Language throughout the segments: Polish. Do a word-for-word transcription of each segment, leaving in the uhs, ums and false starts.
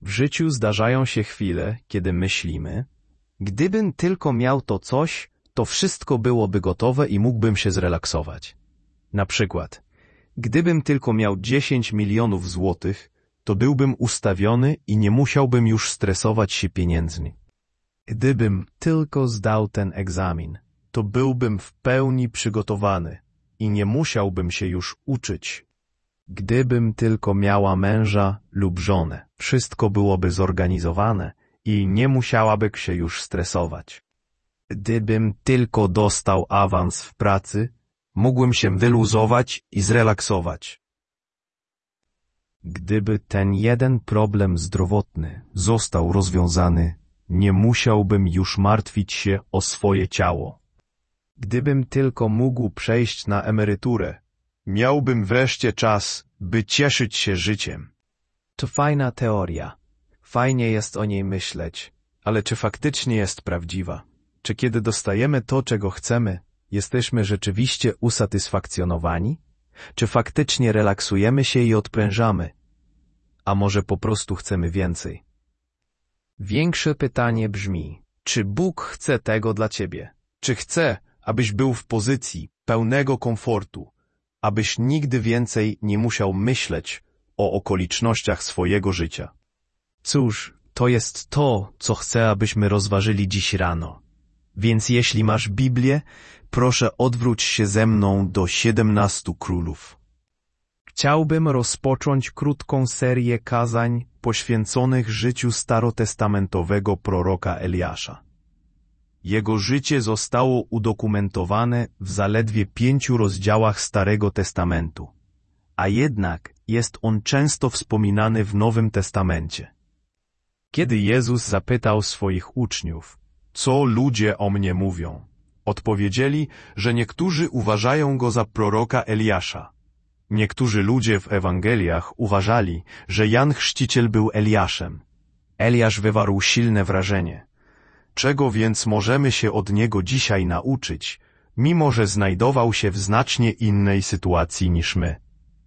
W życiu zdarzają się chwile, kiedy myślimy, gdybym tylko miał to coś, to wszystko byłoby gotowe i mógłbym się zrelaksować. Na przykład, gdybym tylko miał dziesięć milionów złotych, to byłbym ustawiony i nie musiałbym już stresować się pieniędzmi. Gdybym tylko zdał ten egzamin, to byłbym w pełni przygotowany i nie musiałbym się już uczyć. Gdybym tylko miała męża lub żonę, wszystko byłoby zorganizowane i nie musiałaby się już stresować. Gdybym tylko dostał awans w pracy, mógłbym się wyluzować i zrelaksować. Gdyby ten jeden problem zdrowotny został rozwiązany, nie musiałbym już martwić się o swoje ciało. Gdybym tylko mógł przejść na emeryturę, miałbym wreszcie czas, by cieszyć się życiem. To fajna teoria. Fajnie jest o niej myśleć, ale czy faktycznie jest prawdziwa? Czy kiedy dostajemy to, czego chcemy, jesteśmy rzeczywiście usatysfakcjonowani? Czy faktycznie relaksujemy się i odprężamy? A może po prostu chcemy więcej? Większe pytanie brzmi, czy Bóg chce tego dla ciebie? Czy chce, abyś był w pozycji pełnego komfortu, abyś nigdy więcej nie musiał myśleć o okolicznościach swojego życia? Cóż, to jest to, co chcę, abyśmy rozważyli dziś rano. Więc jeśli masz Biblię, proszę odwróć się ze mną do siedemnastu królów. Chciałbym rozpocząć krótką serię kazań poświęconych życiu starotestamentowego proroka Eliasza. Jego życie zostało udokumentowane w zaledwie pięciu rozdziałach Starego Testamentu, a jednak jest on często wspominany w Nowym Testamencie. Kiedy Jezus zapytał swoich uczniów, co ludzie o mnie mówią, odpowiedzieli, że niektórzy uważają go za proroka Eliasza. Niektórzy ludzie w Ewangeliach uważali, że Jan Chrzciciel był Eliaszem. Eliasz wywarł silne wrażenie. Czego więc możemy się od niego dzisiaj nauczyć, mimo że znajdował się w znacznie innej sytuacji niż my?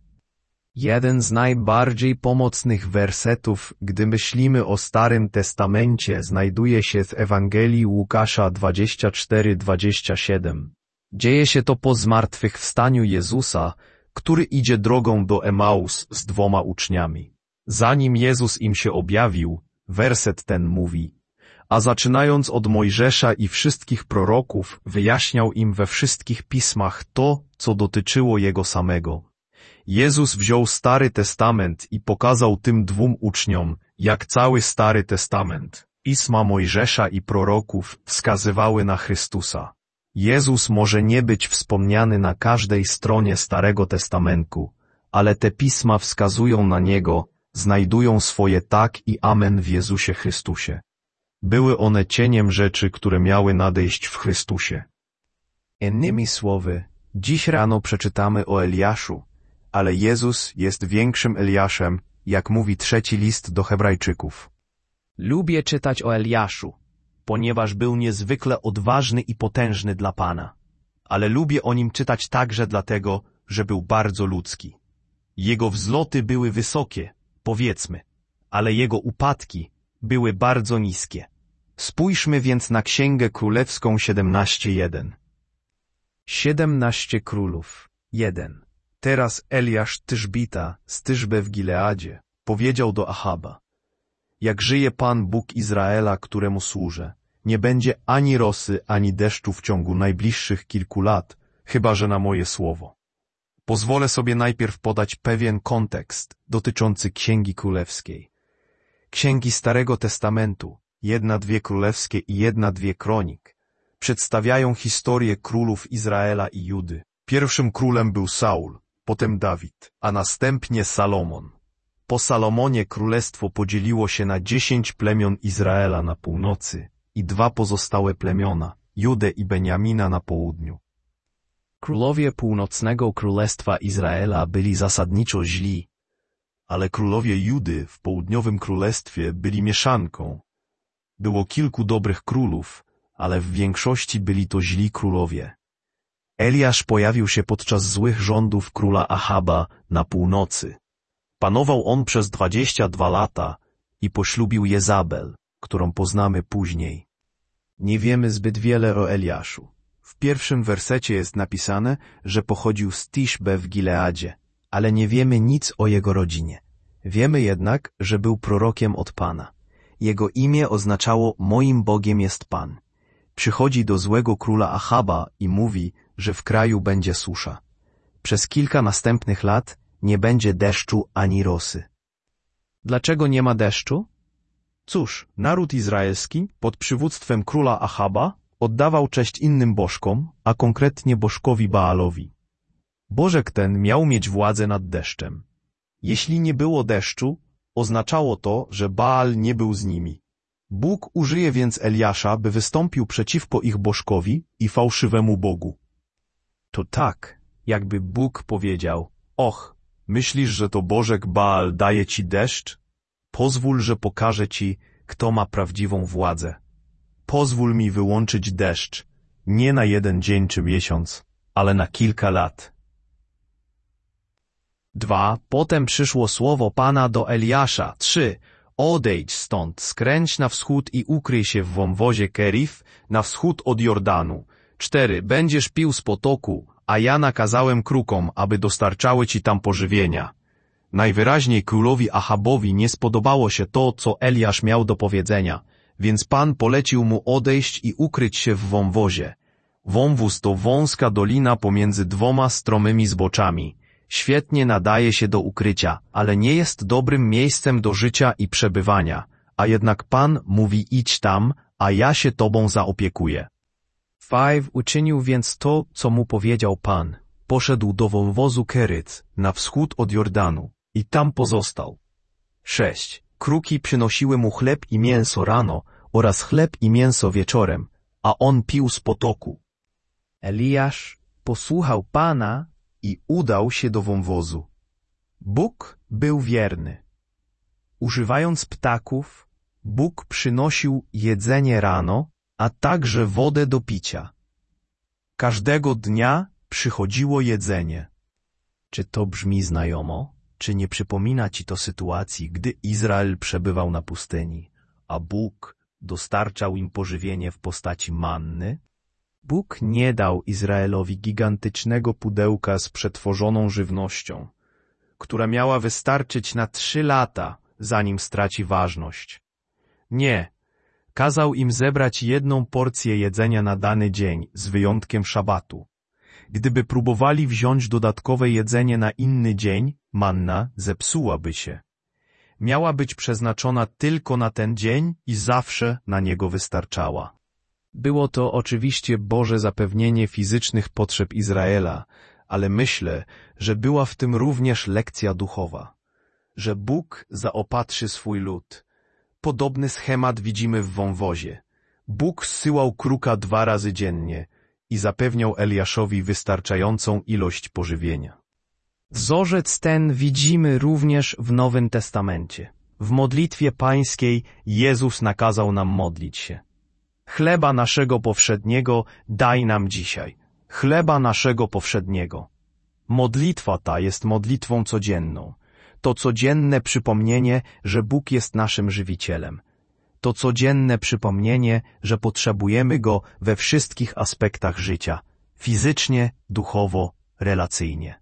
Jeden z najbardziej pomocnych wersetów, gdy myślimy o Starym Testamencie, znajduje się w Ewangelii Łukasza dwadzieścia cztery dwadzieścia siedem. Dzieje się to po zmartwychwstaniu Jezusa, który idzie drogą do Emaus z dwoma uczniami. Zanim Jezus im się objawił, werset ten mówi: a zaczynając od Mojżesza i wszystkich proroków, wyjaśniał im we wszystkich pismach to, co dotyczyło Jego samego. Jezus wziął Stary Testament i pokazał tym dwóm uczniom, jak cały Stary Testament, pisma Mojżesza i proroków, wskazywały na Chrystusa. Jezus może nie być wspomniany na każdej stronie Starego Testamentu, ale te pisma wskazują na Niego, znajdują swoje tak i amen w Jezusie Chrystusie. Były one cieniem rzeczy, które miały nadejść w Chrystusie. Innymi słowy, dziś rano przeczytamy o Eliaszu, ale Jezus jest większym Eliaszem, jak mówi trzeci list do Hebrajczyków. Lubię czytać o Eliaszu, ponieważ był niezwykle odważny i potężny dla Pana. Ale lubię o nim czytać także dlatego, że był bardzo ludzki. Jego wzloty były wysokie, powiedzmy, ale jego upadki były bardzo niskie. Spójrzmy więc na Księgę Królewską siedemnaście jeden. Siedemnaście Królów, jeden. Teraz Eliasz Tyszbita z Tyszbe w Gileadzie powiedział do Achaba: jak żyje Pan Bóg Izraela, któremu służę, nie będzie ani rosy, ani deszczu w ciągu najbliższych kilku lat, chyba że na moje słowo. Pozwolę sobie najpierw podać pewien kontekst dotyczący Księgi Królewskiej. Księgi Starego Testamentu, jedna dwie królewskie i jedna dwie kronik, przedstawiają historię królów Izraela i Judy. Pierwszym królem był Saul, potem Dawid, a następnie Salomon. Po Salomonie królestwo podzieliło się na dziesięć plemion Izraela na północy i dwa pozostałe plemiona, Judę i Beniamina na południu. Królowie północnego królestwa Izraela byli zasadniczo źli, ale królowie Judy w południowym królestwie byli mieszanką. Było kilku dobrych królów, ale w większości byli to źli królowie. Eliasz pojawił się podczas złych rządów króla Achaba na północy. Panował on przez dwadzieścia dwa lata i poślubił Jezabel, którą poznamy później. Nie wiemy zbyt wiele o Eliaszu. W pierwszym wersecie jest napisane, że pochodził z Tiszbe w Gileadzie, ale nie wiemy nic o jego rodzinie. Wiemy jednak, że był prorokiem od Pana. Jego imię oznaczało „Moim Bogiem jest Pan”. Przychodzi do złego króla Achaba i mówi, że w kraju będzie susza. Przez kilka następnych lat nie będzie deszczu ani rosy. Dlaczego nie ma deszczu? Cóż, naród izraelski pod przywództwem króla Achaba oddawał cześć innym bożkom, a konkretnie bożkowi Baalowi. Bożek ten miał mieć władzę nad deszczem. Jeśli nie było deszczu, oznaczało to, że Baal nie był z nimi. Bóg użyje więc Eliasza, by wystąpił przeciwko ich bożkowi i fałszywemu Bogu. To tak, jakby Bóg powiedział: och, myślisz, że to Bożek Baal daje ci deszcz? Pozwól, że pokażę ci, kto ma prawdziwą władzę. Pozwól mi wyłączyć deszcz, nie na jeden dzień czy miesiąc, ale na kilka lat. Dwa. Potem przyszło słowo Pana do Eliasza. Trzy. Odejdź stąd, skręć na wschód i ukryj się w wąwozie Kerif, na wschód od Jordanu. Cztery. Będziesz pił z potoku, a ja nakazałem krukom, aby dostarczały ci tam pożywienia. Najwyraźniej królowi Achabowi nie spodobało się to, co Eliasz miał do powiedzenia, więc Pan polecił mu odejść i ukryć się w wąwozie. Wąwóz to wąska dolina pomiędzy dwoma stromymi zboczami. Świetnie nadaje się do ukrycia, ale nie jest dobrym miejscem do życia i przebywania, a jednak Pan mówi: idź tam, a ja się tobą zaopiekuję. Five. Uczynił więc to, co mu powiedział Pan. Poszedł do wąwozu Keryt, na wschód od Jordanu, i tam pozostał. Sześć. Kruki przynosiły mu chleb i mięso rano oraz chleb i mięso wieczorem, a on pił z potoku. Eliasz posłuchał Pana i udał się do wąwozu. Bóg był wierny. Używając ptaków, Bóg przynosił jedzenie rano, a także wodę do picia. Każdego dnia przychodziło jedzenie. Czy to brzmi znajomo? Czy nie przypomina ci to sytuacji, gdy Izrael przebywał na pustyni, a Bóg dostarczał im pożywienie w postaci manny? Bóg nie dał Izraelowi gigantycznego pudełka z przetworzoną żywnością, która miała wystarczyć na trzy lata, zanim straci ważność. Nie, kazał im zebrać jedną porcję jedzenia na dany dzień, z wyjątkiem szabatu. Gdyby próbowali wziąć dodatkowe jedzenie na inny dzień, manna zepsułaby się. Miała być przeznaczona tylko na ten dzień i zawsze na niego wystarczała. Było to oczywiście Boże zapewnienie fizycznych potrzeb Izraela, ale myślę, że była w tym również lekcja duchowa, że Bóg zaopatrzy swój lud. Podobny schemat widzimy w wąwozie. Bóg zsyłał kruka dwa razy dziennie i zapewniał Eliaszowi wystarczającą ilość pożywienia. Wzorzec ten widzimy również w Nowym Testamencie. W modlitwie pańskiej Jezus nakazał nam modlić się. Chleba naszego powszedniego daj nam dzisiaj. Chleba naszego powszedniego. Modlitwa ta jest modlitwą codzienną. To codzienne przypomnienie, że Bóg jest naszym żywicielem. To codzienne przypomnienie, że potrzebujemy Go we wszystkich aspektach życia. Fizycznie, duchowo, relacyjnie.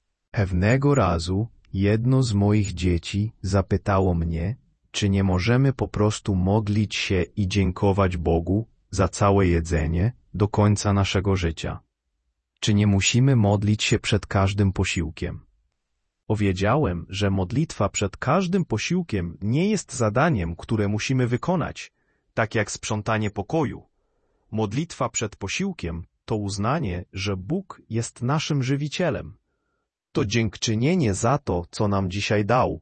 Pewnego razu jedno z moich dzieci zapytało mnie, czy nie możemy po prostu modlić się i dziękować Bogu za całe jedzenie do końca naszego życia. Czy nie musimy modlić się przed każdym posiłkiem? Powiedziałem, że modlitwa przed każdym posiłkiem nie jest zadaniem, które musimy wykonać, tak jak sprzątanie pokoju. Modlitwa przed posiłkiem to uznanie, że Bóg jest naszym żywicielem. To dziękczynienie za to, co nam dzisiaj dał.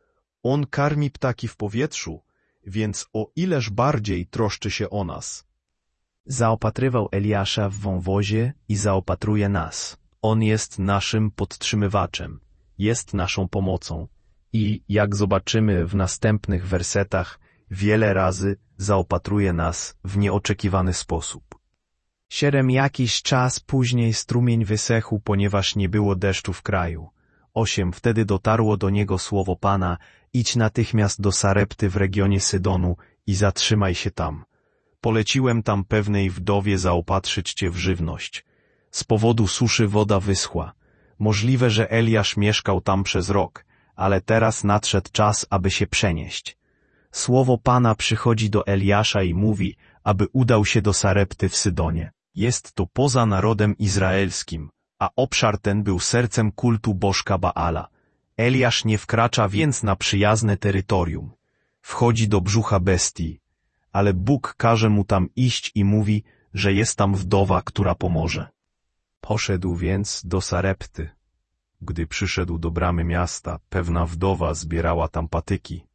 On karmi ptaki w powietrzu, więc o ileż bardziej troszczy się o nas. Zaopatrywał Eliasza w wąwozie i zaopatruje nas. On jest naszym podtrzymywaczem, jest naszą pomocą i, jak zobaczymy w następnych wersetach, wiele razy zaopatruje nas w nieoczekiwany sposób. Siedem jakiś czas później strumień wysechł, ponieważ nie było deszczu w kraju. osiem Wtedy dotarło do niego słowo Pana: idź natychmiast do Sarepty w regionie Sydonu i zatrzymaj się tam. Poleciłem tam pewnej wdowie zaopatrzyć cię w żywność. Z powodu suszy woda wyschła. Możliwe, że Eliasz mieszkał tam przez rok, ale teraz nadszedł czas, aby się przenieść. Słowo Pana przychodzi do Eliasza i mówi, aby udał się do Sarepty w Sydonie. Jest to poza narodem izraelskim, a obszar ten był sercem kultu bożka Baala. Eliasz nie wkracza więc na przyjazne terytorium. Wchodzi do brzucha bestii, ale Bóg każe mu tam iść i mówi, że jest tam wdowa, która pomoże. Poszedł więc do Sarepty. Gdy przyszedł do bramy miasta, pewna wdowa zbierała tam patyki.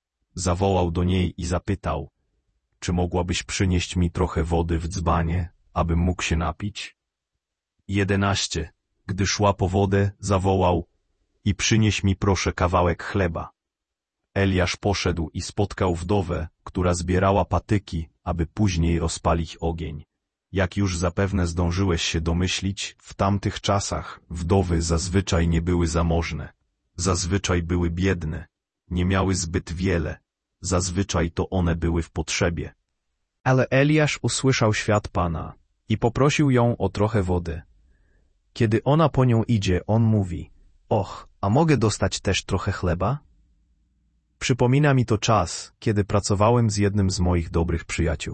Zawołał do niej i zapytał, czy mogłabyś przynieść mi trochę wody w dzbanie, abym mógł się napić? jedenaście Gdy szła po wodę, zawołał, i przynieś mi proszę kawałek chleba. Eliasz poszedł i spotkał wdowę, która zbierała patyki, aby później rozpalić ogień. Jak już zapewne zdążyłeś się domyślić, w tamtych czasach wdowy zazwyczaj nie były zamożne. Zazwyczaj były biedne, nie miały zbyt wiele. Zazwyczaj to one były w potrzebie. Ale Eliasz usłyszał świat Pana i poprosił ją o trochę wody. Kiedy ona po nią idzie, on mówi, och, a mogę dostać też trochę chleba? Przypomina mi to czas, kiedy pracowałem z jednym z moich dobrych przyjaciół.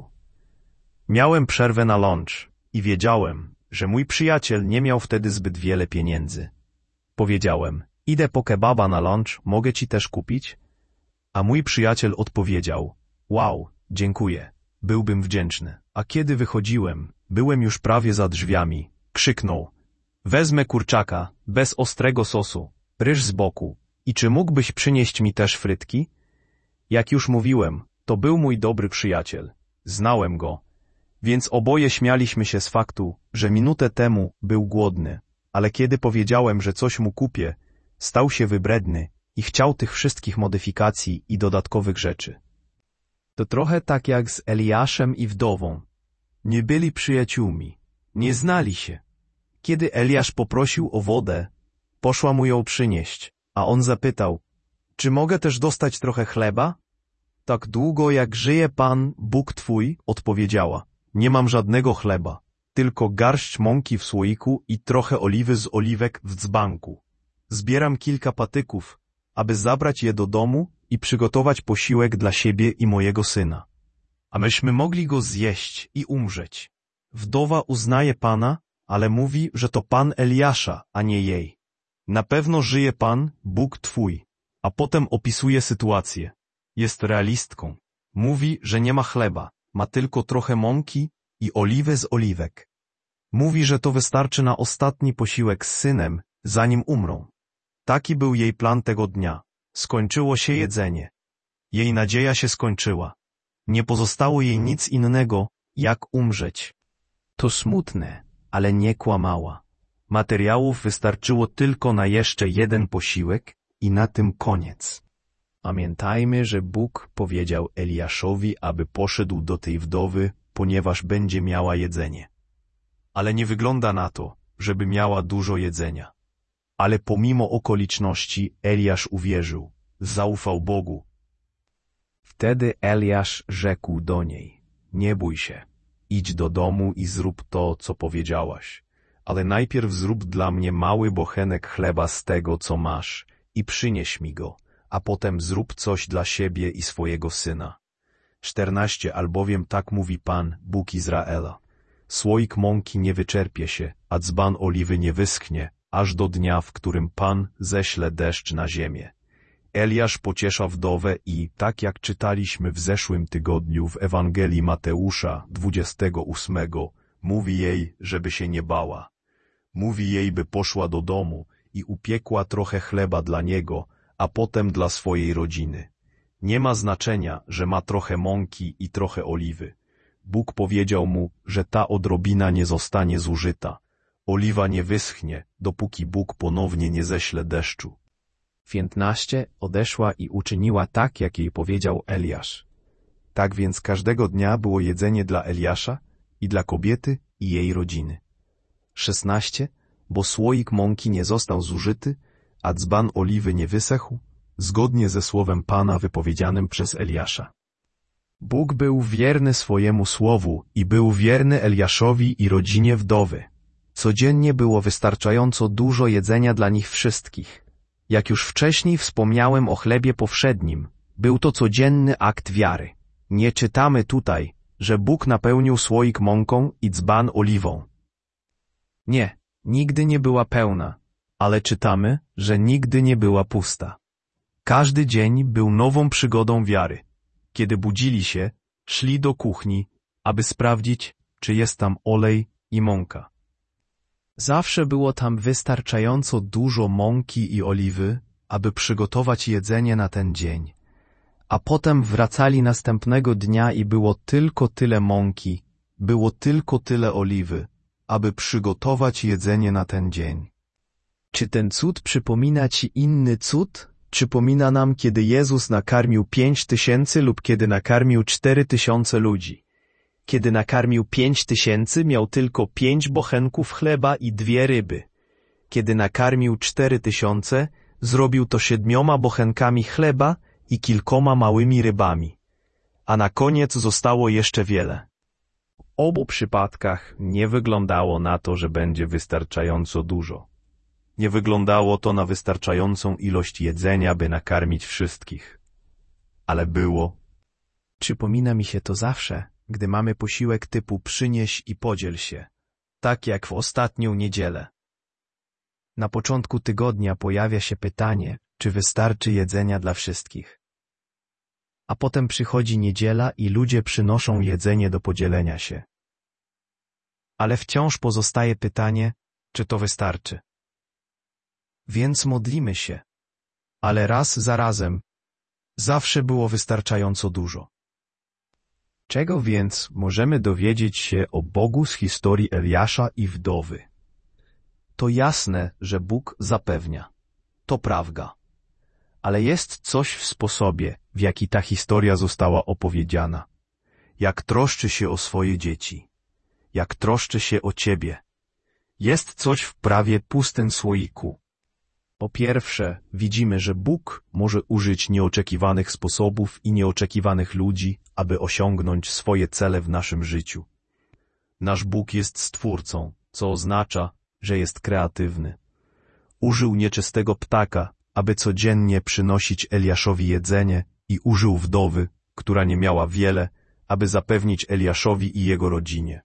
Miałem przerwę na lunch i wiedziałem, że mój przyjaciel nie miał wtedy zbyt wiele pieniędzy. Powiedziałem, idę po kebaba na lunch, mogę ci też kupić? A mój przyjaciel odpowiedział, wow, dziękuję, byłbym wdzięczny. A kiedy wychodziłem, byłem już prawie za drzwiami, krzyknął, wezmę kurczaka, bez ostrego sosu, ryż z boku, i czy mógłbyś przynieść mi też frytki? Jak już mówiłem, to był mój dobry przyjaciel, znałem go, więc oboje śmialiśmy się z faktu, że minutę temu był głodny, ale kiedy powiedziałem, że coś mu kupię, stał się wybredny i chciał tych wszystkich modyfikacji i dodatkowych rzeczy. To trochę tak jak z Eliaszem i wdową. Nie byli przyjaciółmi, nie znali się. Kiedy Eliasz poprosił o wodę, poszła mu ją przynieść, a on zapytał, czy mogę też dostać trochę chleba? Tak długo jak żyje Pan, Bóg Twój, odpowiedziała, nie mam żadnego chleba, tylko garść mąki w słoiku i trochę oliwy z oliwek w dzbanku. Zbieram kilka patyków, aby zabrać je do domu i przygotować posiłek dla siebie i mojego syna. A myśmy mogli go zjeść i umrzeć. Wdowa uznaje Pana, ale mówi, że to Pan Eliasza, a nie jej. Na pewno żyje Pan, Bóg Twój. A potem opisuje sytuację. Jest realistką. Mówi, że nie ma chleba, ma tylko trochę mąki i oliwę z oliwek. Mówi, że to wystarczy na ostatni posiłek z synem, zanim umrą. Taki był jej plan tego dnia. Skończyło się jedzenie. Jej nadzieja się skończyła. Nie pozostało jej nic innego, jak umrzeć. To smutne, ale nie kłamała. Materiałów wystarczyło tylko na jeszcze jeden posiłek i na tym koniec. Pamiętajmy, że Bóg powiedział Eliaszowi, aby poszedł do tej wdowy, ponieważ będzie miała jedzenie. Ale nie wygląda na to, żeby miała dużo jedzenia. Ale pomimo okoliczności Eliasz uwierzył, zaufał Bogu. Wtedy Eliasz rzekł do niej, nie bój się, idź do domu i zrób to, co powiedziałaś, ale najpierw zrób dla mnie mały bochenek chleba z tego, co masz, i przynieś mi go, a potem zrób coś dla siebie i swojego syna. czternaście Albowiem tak mówi Pan, Bóg Izraela. Słoik mąki nie wyczerpie się, a dzban oliwy nie wyschnie, aż do dnia, w którym Pan ześle deszcz na ziemię. Eliasz pociesza wdowę i, tak jak czytaliśmy w zeszłym tygodniu w Ewangelii Mateusza dwudziestego ósmego, mówi jej, żeby się nie bała. Mówi jej, by poszła do domu i upiekła trochę chleba dla niego, a potem dla swojej rodziny. Nie ma znaczenia, że ma trochę mąki i trochę oliwy. Bóg powiedział mu, że ta odrobina nie zostanie zużyta. Oliwa nie wyschnie, dopóki Bóg ponownie nie ześle deszczu. piętnaście Odeszła i uczyniła tak, jak jej powiedział Eliasz. Tak więc każdego dnia było jedzenie dla Eliasza i dla kobiety i jej rodziny. szesnaście Bo słoik mąki nie został zużyty, a dzban oliwy nie wysechł, zgodnie ze słowem Pana wypowiedzianym przez Eliasza. Bóg był wierny swojemu słowu i był wierny Eliaszowi i rodzinie wdowy. Codziennie było wystarczająco dużo jedzenia dla nich wszystkich. Jak już wcześniej wspomniałem o chlebie powszednim, był to codzienny akt wiary. Nie czytamy tutaj, że Bóg napełnił słoik mąką i dzban oliwą. Nie, nigdy nie była pełna, ale czytamy, że nigdy nie była pusta. Każdy dzień był nową przygodą wiary. Kiedy budzili się, szli do kuchni, aby sprawdzić, czy jest tam olej i mąka. Zawsze było tam wystarczająco dużo mąki i oliwy, aby przygotować jedzenie na ten dzień. A potem wracali następnego dnia i było tylko tyle mąki, było tylko tyle oliwy, aby przygotować jedzenie na ten dzień. Czy ten cud przypomina ci inny cud? Przypomina nam, kiedy Jezus nakarmił pięć tysięcy lub kiedy nakarmił cztery tysiące ludzi. Kiedy nakarmił pięć tysięcy, miał tylko pięć bochenków chleba i dwie ryby. Kiedy nakarmił cztery tysiące, zrobił to siedmioma bochenkami chleba i kilkoma małymi rybami. A na koniec zostało jeszcze wiele. W obu przypadkach nie wyglądało na to, że będzie wystarczająco dużo. Nie wyglądało to na wystarczającą ilość jedzenia, by nakarmić wszystkich. Ale było. Przypomina mi się to zawsze, gdy mamy posiłek typu przynieś i podziel się, tak jak w ostatnią niedzielę. Na początku tygodnia pojawia się pytanie, czy wystarczy jedzenia dla wszystkich. A potem przychodzi niedziela i ludzie przynoszą jedzenie do podzielenia się. Ale wciąż pozostaje pytanie, czy to wystarczy. Więc modlimy się. Ale raz za razem zawsze było wystarczająco dużo. Czego więc możemy dowiedzieć się o Bogu z historii Eliasza i wdowy? To jasne, że Bóg zapewnia. To prawda. Ale jest coś w sposobie, w jaki ta historia została opowiedziana. Jak troszczy się o swoje dzieci. Jak troszczy się o ciebie. Jest coś w prawie pustym słoiku. Po pierwsze, widzimy, że Bóg może użyć nieoczekiwanych sposobów i nieoczekiwanych ludzi, aby osiągnąć swoje cele w naszym życiu. Nasz Bóg jest Stwórcą, co oznacza, że jest kreatywny. Użył nieczystego ptaka, aby codziennie przynosić Eliaszowi jedzenie i użył wdowy, która nie miała wiele, aby zapewnić Eliaszowi i jego rodzinie.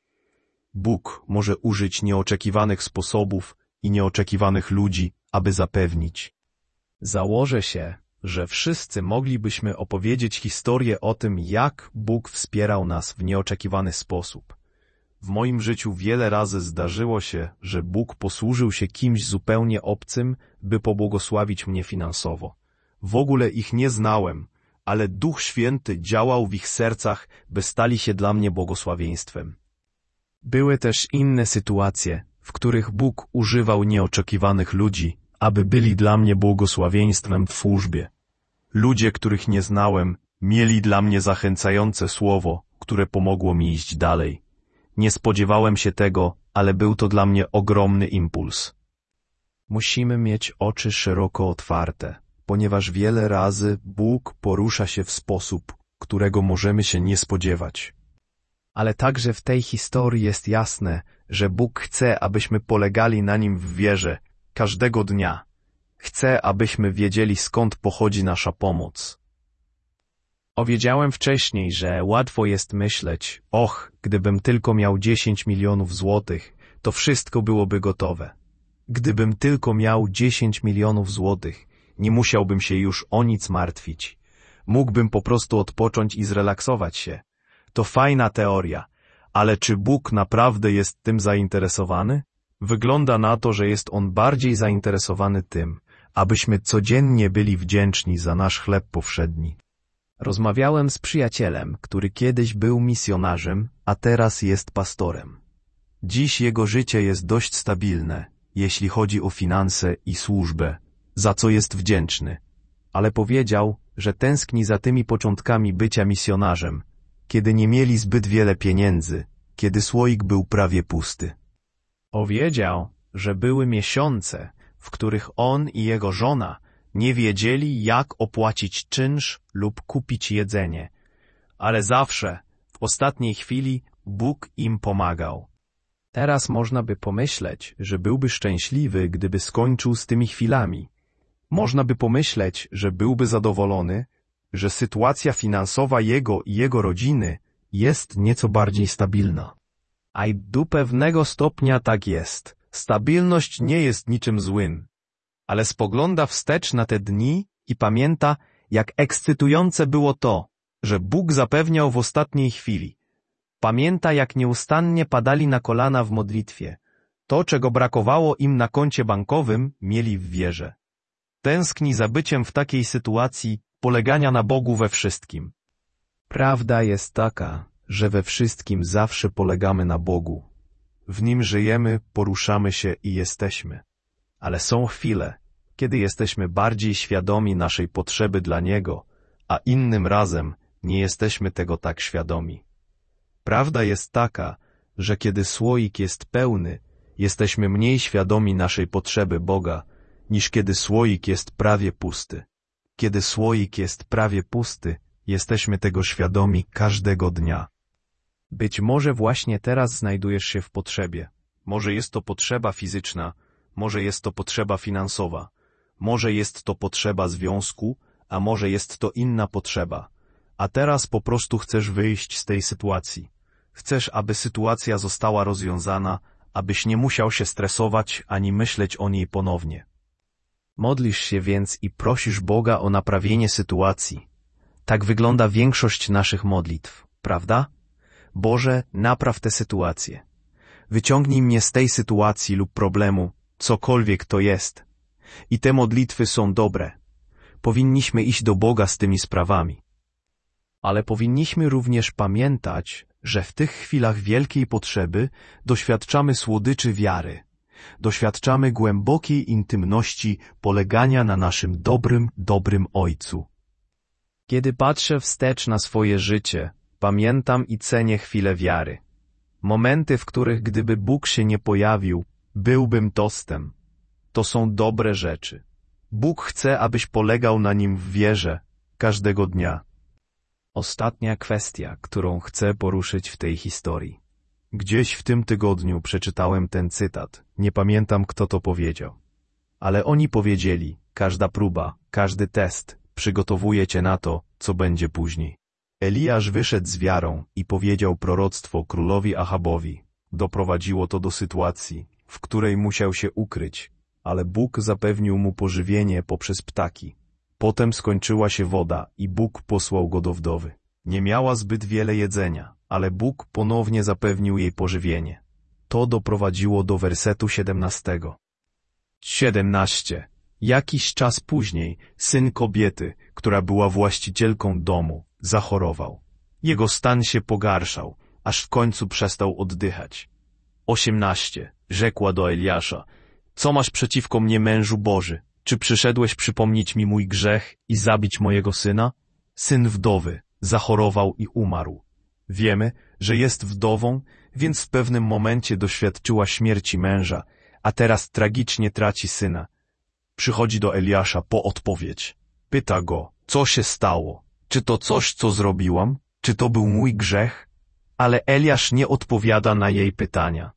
Bóg może użyć nieoczekiwanych sposobów i nieoczekiwanych ludzi, aby zapewnić. Założę się, że wszyscy moglibyśmy opowiedzieć historię o tym, jak Bóg wspierał nas w nieoczekiwany sposób. W moim życiu wiele razy zdarzyło się, że Bóg posłużył się kimś zupełnie obcym, by pobłogosławić mnie finansowo. W ogóle ich nie znałem, ale Duch Święty działał w ich sercach, by stali się dla mnie błogosławieństwem. Były też inne sytuacje, w których Bóg używał nieoczekiwanych ludzi, aby byli dla mnie błogosławieństwem w służbie. Ludzie, których nie znałem, mieli dla mnie zachęcające słowo, które pomogło mi iść dalej. Nie spodziewałem się tego, ale był to dla mnie ogromny impuls. Musimy mieć oczy szeroko otwarte, ponieważ wiele razy Bóg porusza się w sposób, którego możemy się nie spodziewać. Ale także w tej historii jest jasne, że Bóg chce, abyśmy polegali na Nim w wierze każdego dnia. Chce, abyśmy wiedzieli, skąd pochodzi nasza pomoc. Powiedziałem wcześniej, że łatwo jest myśleć, och, gdybym tylko miał dziesięć milionów złotych, to wszystko byłoby gotowe. Gdybym tylko miał dziesięć milionów złotych, nie musiałbym się już o nic martwić. Mógłbym po prostu odpocząć i zrelaksować się. To fajna teoria, ale czy Bóg naprawdę jest tym zainteresowany? Wygląda na to, że jest On bardziej zainteresowany tym, abyśmy codziennie byli wdzięczni za nasz chleb powszedni. Rozmawiałem z przyjacielem, który kiedyś był misjonarzem, a teraz jest pastorem. Dziś jego życie jest dość stabilne, jeśli chodzi o finanse i służbę, za co jest wdzięczny. Ale powiedział, że tęskni za tymi początkami bycia misjonarzem, kiedy nie mieli zbyt wiele pieniędzy, kiedy słoik był prawie pusty. Powiedział, że były miesiące, w w których on i jego żona nie wiedzieli, jak opłacić czynsz lub kupić jedzenie, ale zawsze, w ostatniej chwili, Bóg im pomagał. Teraz można by pomyśleć, że byłby szczęśliwy, gdyby skończył z tymi chwilami. Można by pomyśleć, że byłby zadowolony, że sytuacja finansowa jego i jego rodziny jest nieco bardziej stabilna. A i do pewnego stopnia tak jest. Stabilność nie jest niczym złym. Ale spogląda wstecz na te dni i pamięta, jak ekscytujące było to, że Bóg zapewniał w ostatniej chwili. Pamięta, jak nieustannie padali na kolana w modlitwie. To, czego brakowało im na koncie bankowym, mieli w wierze. Tęskni za byciem w takiej sytuacji polegania na Bogu we wszystkim. Prawda jest taka, że we wszystkim zawsze polegamy na Bogu. W Nim żyjemy, poruszamy się i jesteśmy. Ale są chwile, kiedy jesteśmy bardziej świadomi naszej potrzeby dla Niego, a innym razem nie jesteśmy tego tak świadomi. Prawda jest taka, że kiedy słoik jest pełny, jesteśmy mniej świadomi naszej potrzeby Boga, niż kiedy słoik jest prawie pusty. Kiedy słoik jest prawie pusty, jesteśmy tego świadomi każdego dnia. Być może właśnie teraz znajdujesz się w potrzebie. Może jest to potrzeba fizyczna, może jest to potrzeba finansowa, może jest to potrzeba związku, a może jest to inna potrzeba. A teraz po prostu chcesz wyjść z tej sytuacji. Chcesz, aby sytuacja została rozwiązana, abyś nie musiał się stresować ani myśleć o niej ponownie. Modlisz się więc i prosisz Boga o naprawienie sytuacji. Tak wygląda większość naszych modlitw, prawda? Boże, napraw tę sytuację. Wyciągnij mnie z tej sytuacji lub problemu, cokolwiek to jest. I te modlitwy są dobre. Powinniśmy iść do Boga z tymi sprawami. Ale powinniśmy również pamiętać, że w tych chwilach wielkiej potrzeby doświadczamy słodyczy wiary. Doświadczamy głębokiej intymności polegania na naszym dobrym, dobrym Ojcu. Kiedy patrzę wstecz na swoje życie, pamiętam i cenię chwile wiary. Momenty, w których gdyby Bóg się nie pojawił, byłbym tostem. To są dobre rzeczy. Bóg chce, abyś polegał na Nim w wierze każdego dnia. Ostatnia kwestia, którą chcę poruszyć w tej historii. Gdzieś w tym tygodniu przeczytałem ten cytat. Nie pamiętam, kto to powiedział. Ale oni powiedzieli, każda próba, każdy test przygotowuje cię na to, co będzie później. Eliasz wyszedł z wiarą i powiedział proroctwo królowi Achabowi. Doprowadziło to do sytuacji, w której musiał się ukryć, ale Bóg zapewnił mu pożywienie poprzez ptaki. Potem skończyła się woda i Bóg posłał go do wdowy. Nie miała zbyt wiele jedzenia, ale Bóg ponownie zapewnił jej pożywienie. To doprowadziło do wersetu siedemnastego. siedemnaście. Jakiś czas później syn kobiety, która była właścicielką domu, zachorował. Jego stan się pogarszał, aż w końcu przestał oddychać. osiemnaście. Rzekła do Eliasza: co masz przeciwko mnie, mężu Boży? Czy przyszedłeś przypomnieć mi mój grzech i zabić mojego syna? Syn wdowy zachorował i umarł. Wiemy, że jest wdową, więc w pewnym momencie doświadczyła śmierci męża, a teraz tragicznie traci syna. Przychodzi do Eliasza po odpowiedź. Pyta go, co się stało? Czy to coś, co zrobiłam? Czy to był mój grzech? Ale Eliasz nie odpowiada na jej pytania.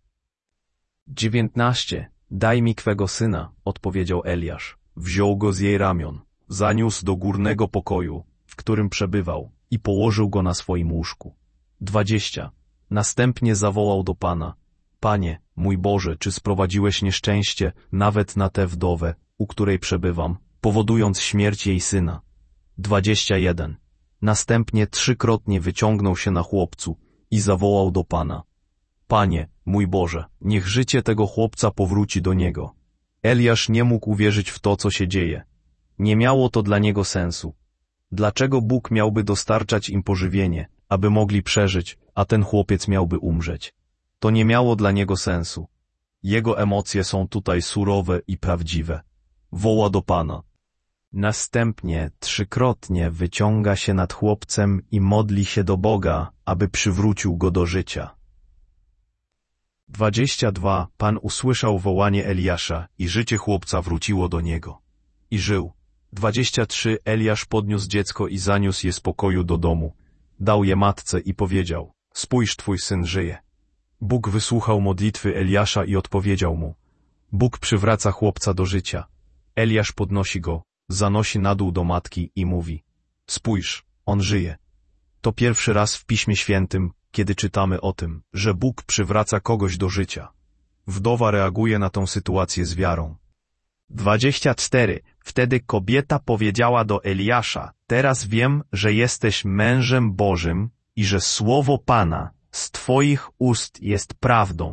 dziewiętnaście. Daj mi twego syna, odpowiedział Eliasz. Wziął go z jej ramion, zaniósł do górnego pokoju, w którym przebywał, i położył go na swoim łóżku. dwadzieścia. Następnie zawołał do Pana: Panie, mój Boże, czy sprowadziłeś nieszczęście nawet na tę wdowę, u której przebywam, powodując śmierć jej syna? dwadzieścia jeden. Następnie trzykrotnie wyciągnął się na chłopcu i zawołał do Pana: Panie, mój Boże, niech życie tego chłopca powróci do niego. Eliasz nie mógł uwierzyć w to, co się dzieje. Nie miało to dla niego sensu. Dlaczego Bóg miałby dostarczać im pożywienie, aby mogli przeżyć, a ten chłopiec miałby umrzeć? To nie miało dla niego sensu. Jego emocje są tutaj surowe i prawdziwe. Woła do Pana. Następnie trzykrotnie wyciąga się nad chłopcem i modli się do Boga, aby przywrócił go do życia. dwadzieścia dwa. Pan usłyszał wołanie Eliasza i życie chłopca wróciło do niego. I żył. dwadzieścia trzy. Eliasz podniósł dziecko i zaniósł je z pokoju do domu. Dał je matce i powiedział: spójrz, twój syn żyje. Bóg wysłuchał modlitwy Eliasza i odpowiedział mu. Bóg przywraca chłopca do życia. Eliasz podnosi go, zanosi na dół do matki i mówi: spójrz, on żyje. To pierwszy raz w Piśmie Świętym, kiedy czytamy o tym, że Bóg przywraca kogoś do życia. Wdowa reaguje na tę sytuację z wiarą. dwadzieścia cztery. Wtedy kobieta powiedziała do Eliasza: teraz wiem, że jesteś mężem Bożym i że słowo Pana z twoich ust jest prawdą.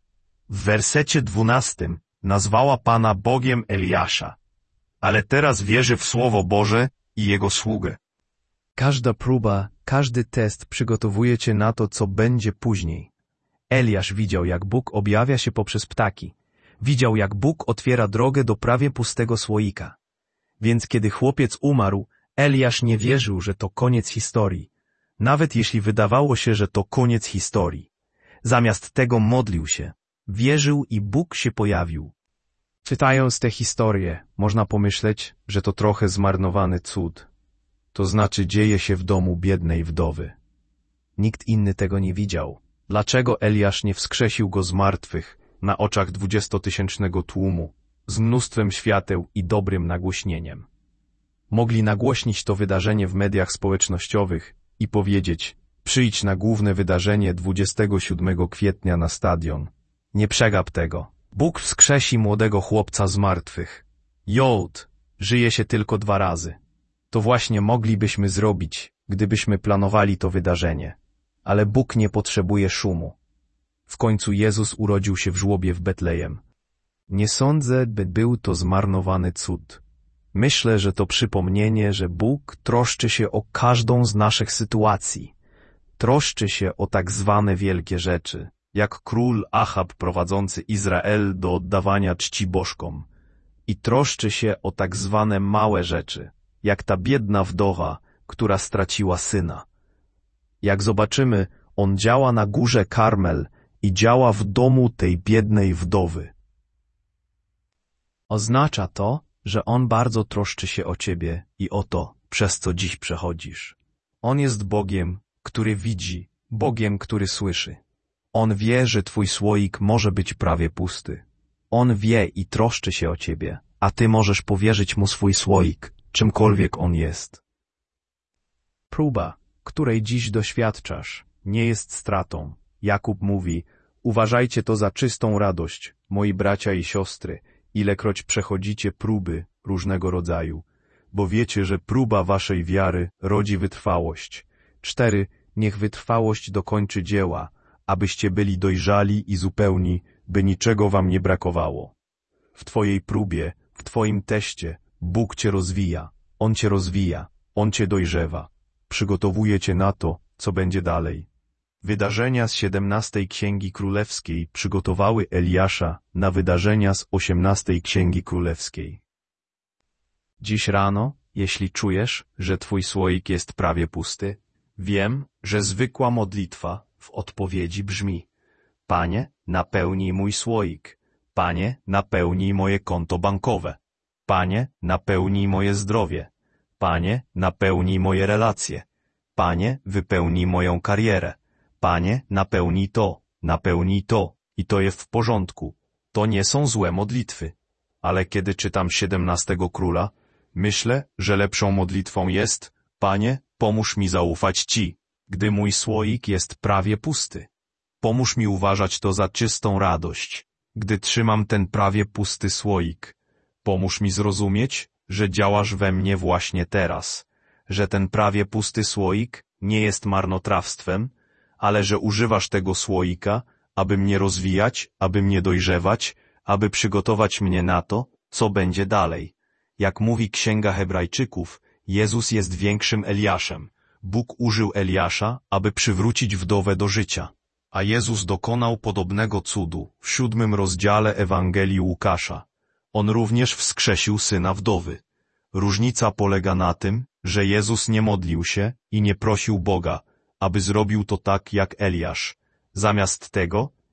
W wersecie dwunastym nazwała Pana Bogiem Eliasza, ale teraz wierzy w Słowo Boże i Jego sługę. Każda próba, każdy test przygotowuje cię na to, co będzie później. Eliasz widział, jak Bóg objawia się poprzez ptaki. Widział, jak Bóg otwiera drogę do prawie pustego słoika. Więc kiedy chłopiec umarł, Eliasz nie wierzył, że to koniec historii. Nawet jeśli wydawało się, że to koniec historii. Zamiast tego modlił się. Wierzył i Bóg się pojawił. Czytając tę historię, można pomyśleć, że to trochę zmarnowany cud. To znaczy dzieje się w domu biednej wdowy. Nikt inny tego nie widział. Dlaczego Eliasz nie wskrzesił go z martwych na oczach dwudziestotysięcznego tłumu, z mnóstwem świateł i dobrym nagłośnieniem? Mogli nagłośnić to wydarzenie w mediach społecznościowych i powiedzieć: przyjdź na główne wydarzenie dwudziestego siódmego kwietnia na stadion. Nie przegap tego. Bóg wskrzesi młodego chłopca z martwych. Jołd, żyje się tylko dwa razy. To właśnie moglibyśmy zrobić, gdybyśmy planowali to wydarzenie. Ale Bóg nie potrzebuje szumu. W końcu Jezus urodził się w żłobie w Betlejem. Nie sądzę, by był to zmarnowany cud. Myślę, że to przypomnienie, że Bóg troszczy się o każdą z naszych sytuacji. Troszczy się o tak zwane wielkie rzeczy, jak król Achab prowadzący Izrael do oddawania czci bożkom. I troszczy się o tak zwane małe rzeczy, jak ta biedna wdowa, która straciła syna. Jak zobaczymy, on działa na górze Karmel i działa w domu tej biednej wdowy. Oznacza to, że on bardzo troszczy się o ciebie i o to, przez co dziś przechodzisz. On jest Bogiem, który widzi, Bogiem, który słyszy. On wie, że twój słoik może być prawie pusty. On wie i troszczy się o ciebie, a ty możesz powierzyć mu swój słoik, czymkolwiek on jest. Próba, której dziś doświadczasz, nie jest stratą. Jakub mówi: uważajcie to za czystą radość, moi bracia i siostry, ilekroć przechodzicie próby różnego rodzaju, bo wiecie, że próba waszej wiary rodzi wytrwałość. cztery. Niech wytrwałość dokończy dzieła, abyście byli dojrzali i zupełni, by niczego wam nie brakowało. W twojej próbie, w twoim teście, Bóg cię rozwija, On cię rozwija, On cię dojrzewa, przygotowuje cię na to, co będzie dalej. Wydarzenia z siedemnastej Księgi Królewskiej przygotowały Eliasza na wydarzenia z osiemnastej Księgi Królewskiej. Dziś rano, jeśli czujesz, że twój słoik jest prawie pusty, wiem, że zwykła modlitwa w odpowiedzi brzmi: Panie, napełnij mój słoik. Panie, napełnij moje konto bankowe. Panie, napełnij moje zdrowie. Panie, napełnij moje relacje. Panie, wypełnij moją karierę. Panie, napełnij to, napełnij to, i to jest w porządku. To nie są złe modlitwy. Ale kiedy czytam siedemnastego Króla, myślę, że lepszą modlitwą jest: Panie, pomóż mi zaufać Ci, gdy mój słoik jest prawie pusty. Pomóż mi uważać to za czystą radość, gdy trzymam ten prawie pusty słoik. Pomóż mi zrozumieć, że działasz we mnie właśnie teraz, że ten prawie pusty słoik nie jest marnotrawstwem, ale że używasz tego słoika, aby mnie rozwijać, aby mnie dojrzewać, aby przygotować mnie na to, co będzie dalej. Jak mówi Księga Hebrajczyków, Jezus jest większym Eliaszem. Bóg użył Eliasza, aby przywrócić wdowę do życia. A Jezus dokonał podobnego cudu w siódmym rozdziale Ewangelii Łukasza. On również wskrzesił syna wdowy. Różnica polega na tym, że Jezus nie modlił się i nie prosił Boga, aby zrobił to tak jak Eliasz. Zamiast tego,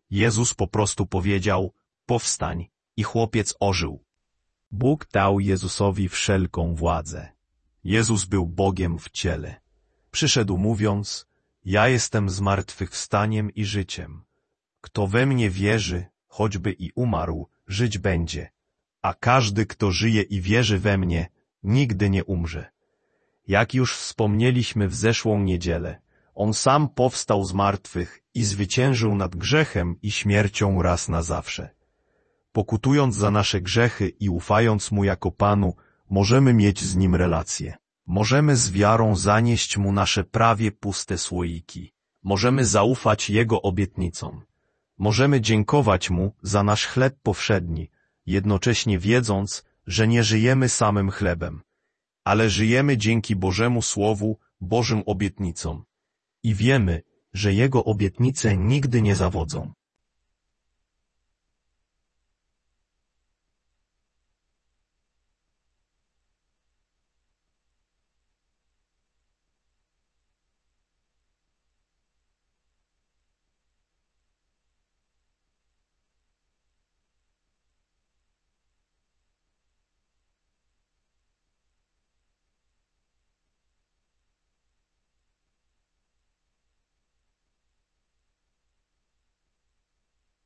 Jezus po prostu powiedział, powstań, i chłopiec ożył. Bóg dał Jezusowi wszelką władzę. Jezus był Bogiem w ciele. Przyszedł mówiąc, ja jestem zmartwychwstaniem i życiem. Kto we mnie wierzy, choćby i umarł, żyć będzie. A każdy, kto żyje i wierzy we mnie, nigdy nie umrze. Jak już wspomnieliśmy w zeszłą niedzielę, On sam powstał z martwych i zwyciężył nad grzechem i śmiercią raz na zawsze. Pokutując za nasze grzechy i ufając Mu jako Panu, możemy mieć z Nim relację. Możemy z wiarą zanieść Mu nasze prawie puste słoiki. Możemy zaufać Jego obietnicom. Możemy dziękować Mu za nasz chleb powszedni, jednocześnie wiedząc, że nie żyjemy samym chlebem, ale żyjemy dzięki Bożemu Słowu, Bożym obietnicom. I wiemy, że Jego obietnice nigdy nie zawodzą.